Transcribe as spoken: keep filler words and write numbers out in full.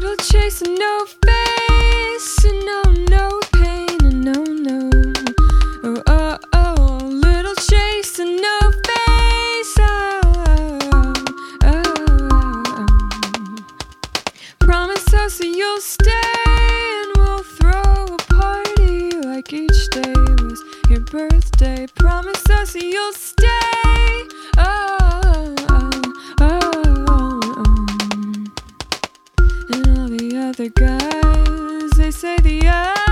little chase and no face, and no, no pain, and no, no. Oh, oh, oh, little chase and no face. Oh, oh, oh. Promise us that you'll stay, and we'll throw a party like each day was your birthday. Promise us that you'll stay. Oh, oh, oh, oh. And all the other guys, they say the